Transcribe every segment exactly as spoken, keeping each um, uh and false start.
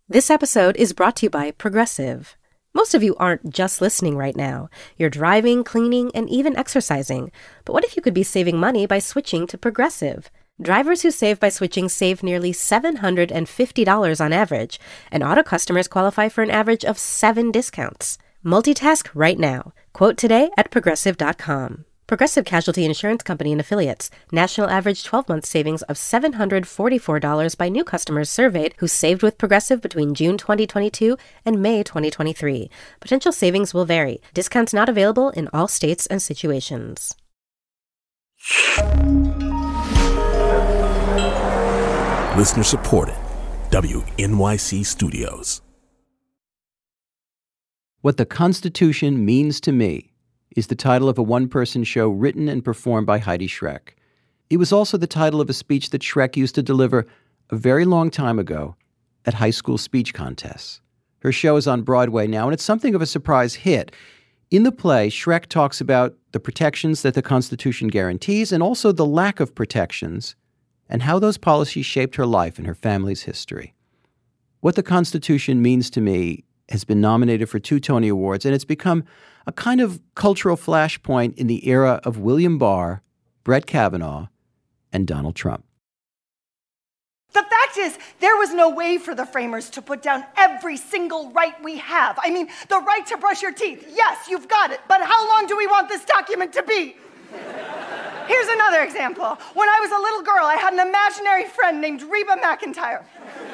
This episode is brought to you by Progressive. Most of you aren't just listening right now. You're driving, cleaning, and even exercising. But what if you could be saving money by switching to Progressive? Drivers who save by switching save nearly seven hundred fifty dollars on average, and auto customers qualify for an average of seven discounts. Multitask right now. Quote today at progressive dot com. Progressive Casualty Insurance Company and Affiliates. National average twelve-month savings of seven hundred forty-four dollars by new customers surveyed who saved with Progressive between June twenty twenty-two and May twenty twenty-three. Potential savings will vary. Discounts not available in all states and situations. Listener supported. W N Y C Studios. What the Constitution Means to Me is the title of a one-person show written and performed by Heidi Schreck. It was also the title of a speech that Schreck used to deliver a very long time ago at high school speech contests. Her show is on Broadway now, and it's something of a surprise hit. In the play, Schreck talks about the protections that the Constitution guarantees and also the lack of protections and how those policies shaped her life and her family's history. What the Constitution Means to Me has been nominated for two Tony Awards, and it's become a kind of cultural flashpoint in the era of William Barr, Brett Kavanaugh, and Donald Trump. The fact is, there was no way for the framers to put down every single right we have. I mean, the right to brush your teeth. Yes, you've got it. But how long do we want this document to be? Here's another example. When I was a little girl, I had an imaginary friend named Reba McEntire.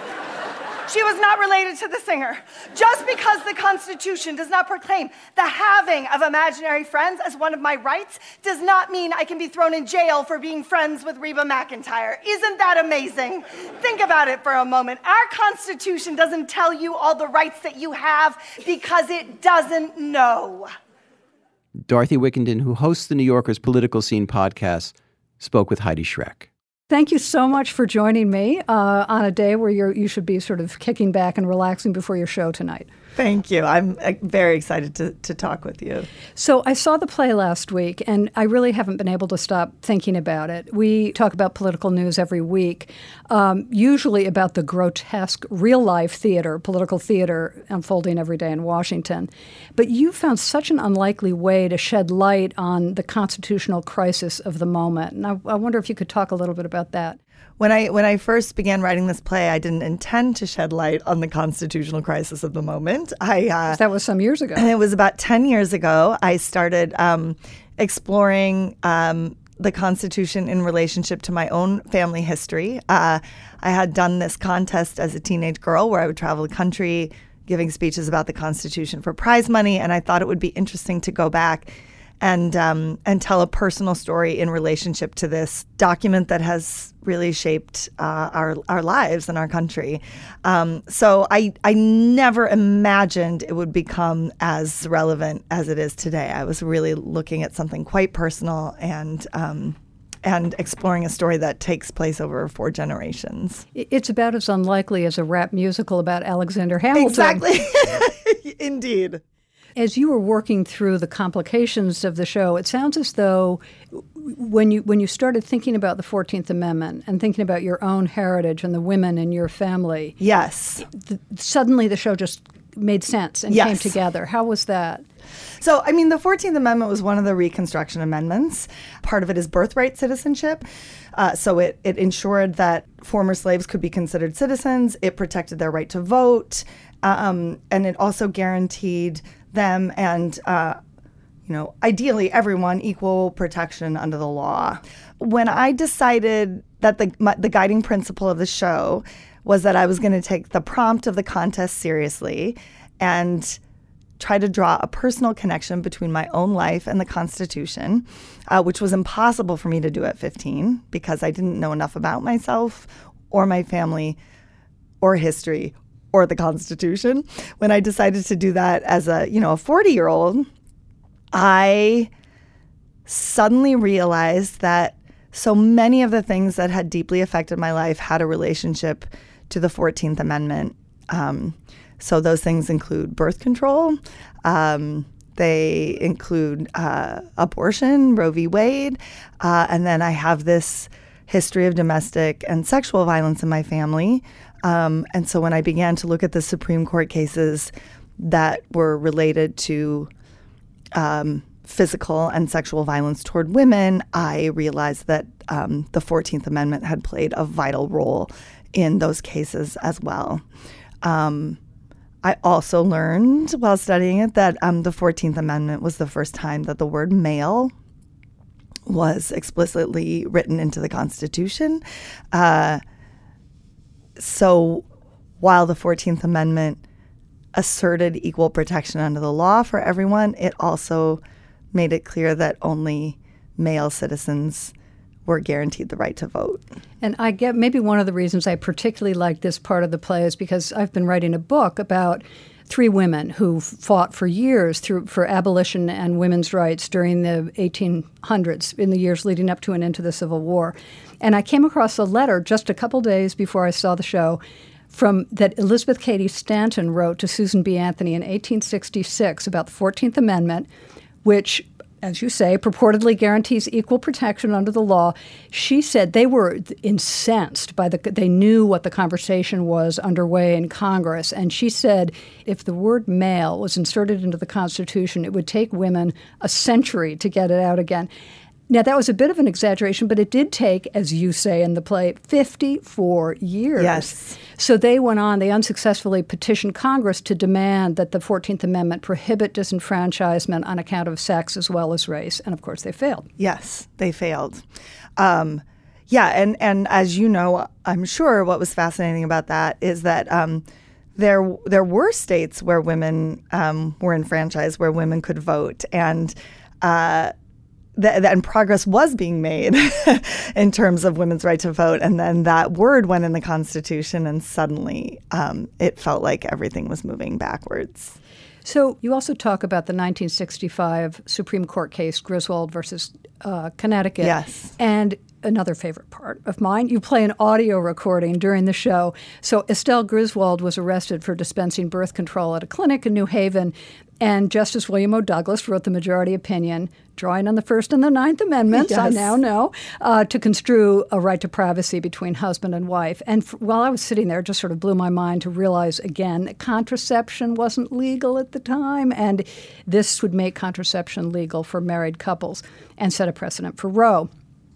She was not related to the singer. Just because the Constitution does not proclaim the having of imaginary friends as one of my rights does not mean I can be thrown in jail for being friends with Reba McEntire. Isn't that amazing? Think about it for a moment. Our Constitution doesn't tell you all the rights that you have because it doesn't know. Dorothy Wickenden, who hosts the New Yorker's Political Scene podcast, spoke with Heidi Schreck. Thank you so much for joining me uh, on a day where you're, you should be sort of kicking back and relaxing before your show tonight. Thank you. I'm uh, very excited to, to talk with you. So I saw the play last week, and I really haven't been able to stop thinking about it. We talk about political news every week, um, usually about the grotesque real-life theater, political theater unfolding every day in Washington. But you found such an unlikely way to shed light on the constitutional crisis of the moment. And I, I wonder if you could talk a little bit about that. When I when I first began writing this play, I didn't intend to shed light on the constitutional crisis of the moment. I uh, that was some years ago. It was about ten years ago. I started um, exploring um, the Constitution in relationship to my own family history. Uh, I had done this contest as a teenage girl where I would travel the country giving speeches about the Constitution for prize money, and I thought it would be interesting to go back and um, and tell a personal story in relationship to this document that has really shaped uh, our our lives and our country. Um, so I I never imagined it would become as relevant as it is today. I was really looking at something quite personal and um, and exploring a story that takes place over four generations. It's about as unlikely as a rap musical about Alexander Hamilton. Exactly. Indeed. As you were working through the complications of the show, it sounds as though when you when you started thinking about the fourteenth Amendment and thinking about your own heritage and the women in your family, yes, th- suddenly the show just made sense and yes. came together. How was that? So, I mean, the fourteenth Amendment was one of the Reconstruction Amendments. Part of it is birthright citizenship. Uh, so it, it ensured that former slaves could be considered citizens. It protected their right to vote. Um, and it also guaranteed them and, uh, you know, ideally everyone equal protection under the law. When I decided that the my, the guiding principle of the show was that I was going to take the prompt of the contest seriously and try to draw a personal connection between my own life and the Constitution, uh, which was impossible for me to do at fifteen because I didn't know enough about myself or my family or history or the Constitution. When I decided to do that as a, you know, a forty-year-old, I suddenly realized that so many of the things that had deeply affected my life had a relationship to the fourteenth Amendment. Um, so those things include birth control. Um, they include uh, abortion, Roe v. Wade. Uh, and then I have this history of domestic and sexual violence in my family. Um, and so when I began to look at the Supreme Court cases that were related to um, physical and sexual violence toward women, I realized that um, the fourteenth Amendment had played a vital role in those cases as well. Um, I also learned while studying it that um, the fourteenth Amendment was the first time that the word male was explicitly written into the Constitution. Uh, so while the fourteenth Amendment asserted equal protection under the law for everyone, it also made it clear that only male citizens were guaranteed the right to vote. And I get maybe one of the reasons I particularly like this part of the play is because I've been writing a book about three women who fought for years through for abolition and women's rights during the eighteen hundreds, in the years leading up to and into the Civil War. And I came across a letter just a couple days before I saw the show from that Elizabeth Cady Stanton wrote to Susan B. Anthony in eighteen sixty-six about the fourteenth Amendment, which, as you say, purportedly guarantees equal protection under the law. She said they were incensed by the, they knew what the conversation was underway in Congress. And she said if the word male was inserted into the Constitution, it would take women a century to get it out again. Now, that was a bit of an exaggeration, but it did take, as you say in the play, fifty-four years. Yes. So they went on, they unsuccessfully petitioned Congress to demand that the fourteenth Amendment prohibit disenfranchisement on account of sex as well as race. And, of course, they failed. Yes, they failed. Um, yeah, and, and as you know, I'm sure what was fascinating about that is that um, there there were states where women um, were enfranchised, where women could vote. And uh That, and progress was being made in terms of women's right to vote. And then that word went in the Constitution, and suddenly um, it felt like everything was moving backwards. So you also talk about the nineteen sixty-five Supreme Court case, Griswold versus uh, Connecticut. Yes. And another favorite part of mine, you play an audio recording during the show. So Estelle Griswold was arrested for dispensing birth control at a clinic in New Haven, and Justice William O. Douglas wrote the majority opinion, drawing on the First and the Ninth Amendments, Yes. I now know, uh, to construe a right to privacy between husband and wife. And f- while I was sitting there, it just sort of blew my mind to realize, again, that contraception wasn't legal at the time, and this would make contraception legal for married couples and set a precedent for Roe.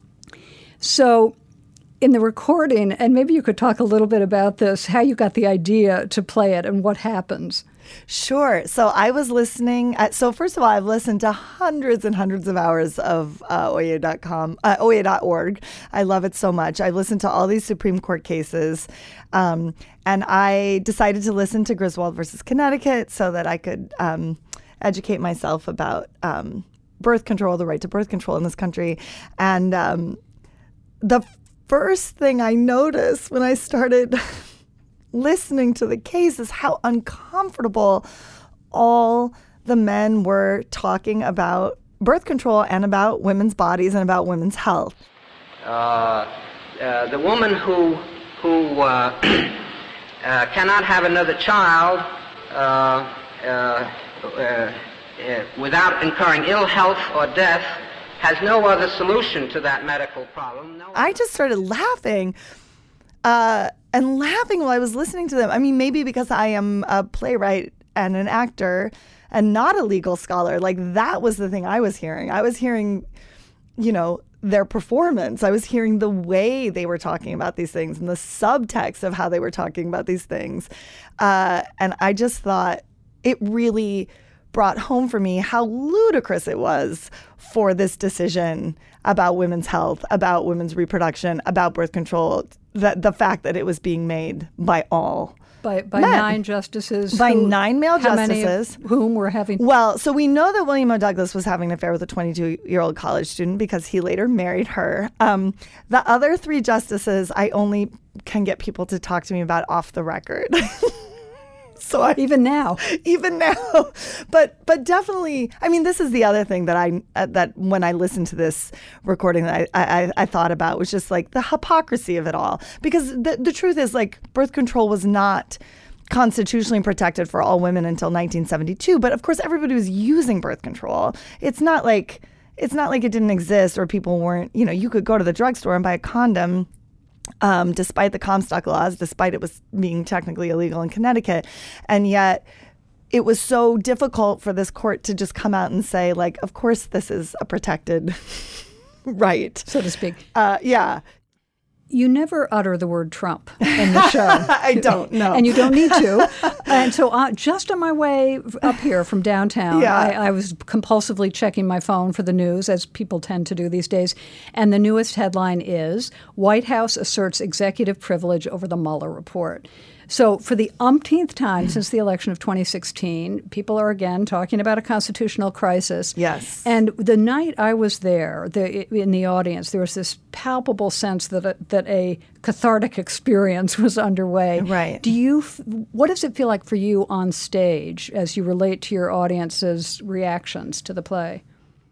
So in the recording, and maybe you could talk a little bit about this, how you got the idea to play it and what happens. Sure. So I was listening. At, so first of all, I've listened to hundreds and hundreds of hours of uh, Oye dot com, uh, Oye dot org. I love it so much. I listened to all these Supreme Court cases, um, and I decided to listen to Griswold versus Connecticut so that I could um, educate myself about um, birth control, the right to birth control in this country. And um, the first thing I noticed when I started listening to the case is how uncomfortable all the men were talking about birth control and about women's bodies and about women's health. Uh, uh, the woman who who uh, uh, cannot have another child uh, uh, uh, uh, without incurring ill health or death has no other solution to that medical problem. No I just started laughing. Uh, and laughing while I was listening to them. I mean, maybe because I am a playwright and an actor and not a legal scholar. Like, that was the thing I was hearing. I was hearing, you know, their performance. I was hearing the way they were talking about these things and the subtext of how they were talking about these things. Uh, and I just thought it really brought home for me how ludicrous it was for this decision about women's health, about women's reproduction, about birth control, that the fact that it was being made by all By, by men. nine justices. By who, nine male how many justices. of whom were having... Well, so we know that William O. Douglas was having an affair with a twenty-two-year-old college student because he later married her. Um, the other three justices, I only can get people to talk to me about off the record. So I, Even now. even now, but but definitely, I mean, this is the other thing that I uh, that when I listened to this recording that I, I I thought about was just like the hypocrisy of it all. Because the the truth is, like, birth control was not constitutionally protected for all women until nineteen seventy-two. But of course, everybody was using birth control. It's not like it's not like it didn't exist or people weren't, you know, you could go to the drugstore and buy a condom um, despite the Comstock laws, despite it was being technically illegal in Connecticut. And yet it was so difficult for this court to just come out and say, like, of course this is a protected right. So to speak. Uh, yeah. You never utter the word Trump in the show. I don't know. And you don't need to. And so uh, just on my way up here from downtown, yeah. I, I was compulsively checking my phone for the news, as people tend to do these days. And the newest headline is, White House asserts executive privilege over the Mueller report. So for the umpteenth time since the election of twenty sixteen, people are again talking about a constitutional crisis. Yes. And the night I was there, the, in the audience, there was this palpable sense that a, that a cathartic experience was underway. Right. Do you? What does it feel like for you on stage as you relate to your audience's reactions to the play?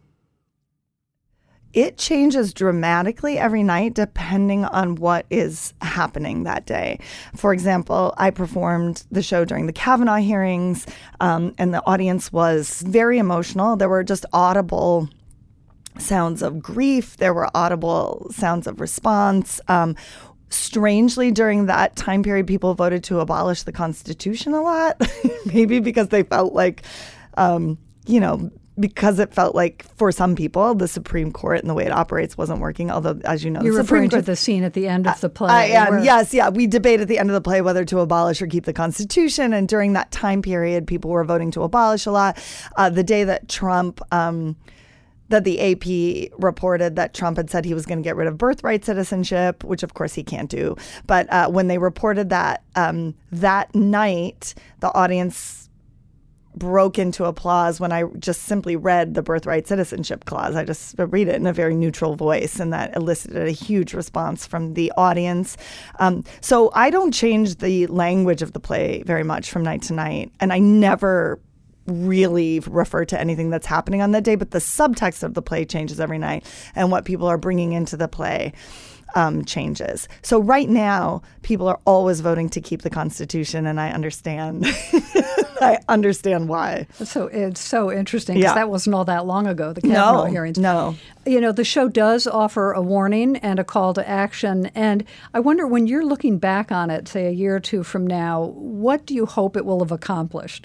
It changes dramatically every night depending on what is happening that day. For example, I performed the show during the Kavanaugh hearings, um, and the audience was very emotional. There were just audible sounds of grief. There were audible sounds of response. Um, strangely, during that time period, people voted to abolish the Constitution a lot, maybe because they felt like, um, you know, because it felt like, for some people, the Supreme Court and the way it operates wasn't working. Although, as you know, you're the Supreme referring Court, to the scene at the end of the play. I am. Where... Yes, yeah. We debate at the end of the play whether to abolish or keep the Constitution. And during that time period, people were voting to abolish a lot. Uh, the day that Trump, um, that the A P reported that Trump had said he was going to get rid of birthright citizenship, which of course he can't do. But uh, when they reported that um, that night, the audience broke into applause when I just simply read the birthright citizenship clause. I just read it in a very neutral voice, and that elicited a huge response from the audience. Um, so I don't change the language of the play very much from night to night, and I never really refer to anything that's happening on that day, but the subtext of the play changes every night, and what people are bringing into the play Um, changes. So right now, people are always voting to keep the Constitution, and I understand. I understand why. So it's so interesting because Yeah. that wasn't all that long ago, the Kavanaugh No, hearings. no. You know, the show does offer a warning and a call to action. And I wonder, when you're looking back on it, say a year or two from now, what do you hope it will have accomplished?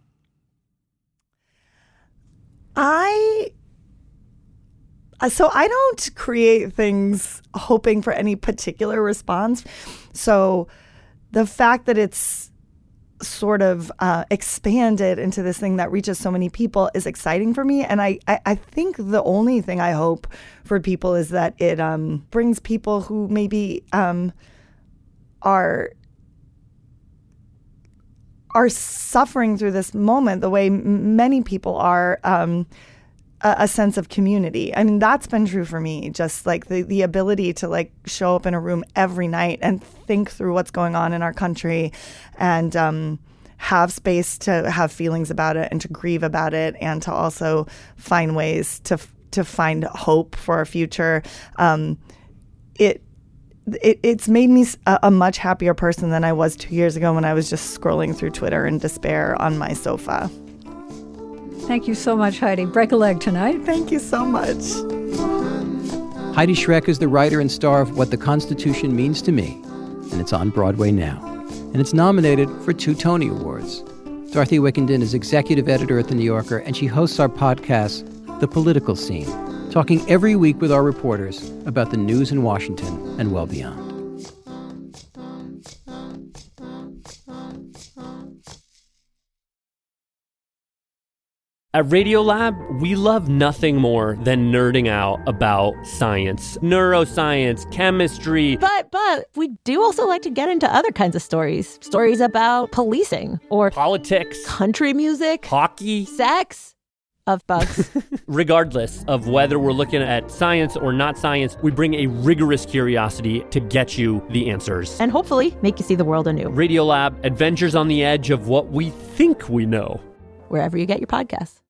I... So I don't create things hoping for any particular response. So the fact that it's sort of uh, expanded into this thing that reaches so many people is exciting for me. And I, I, I think the only thing I hope for people is that it um, brings people who maybe um, are are suffering through this moment the way m- many people are, um, a, a sense of community. I mean, that's been true for me, just like the, the ability to like show up in a room every night and think through what's going on in our country, and um, have space to have feelings about it and to grieve about it, and to also find ways to to find hope for our future. Um, it It, it's made me a, a much happier person than I was two years ago when I was just scrolling through Twitter in despair on my sofa. Thank you so much, Heidi. Break a leg tonight. Thank you so much. Heidi Schreck is the writer and star of What the Constitution Means to Me, and it's on Broadway now. And it's nominated for two Tony Awards. Dorothy Wickenden is executive editor at The New Yorker, and she hosts our podcast, The Political Scene, talking every week with our reporters about the news in Washington and well beyond. At Radiolab, we love nothing more than nerding out about science, neuroscience, chemistry. But, but we do also like to get into other kinds of stories. Stories about policing or Politics, country music, hockey, sex. Of bugs. Regardless of whether we're looking at science or not science, we bring a rigorous curiosity to get you the answers. And hopefully make you see the world anew. Radiolab, adventures on the edge of what we think we know. Wherever you get your podcasts.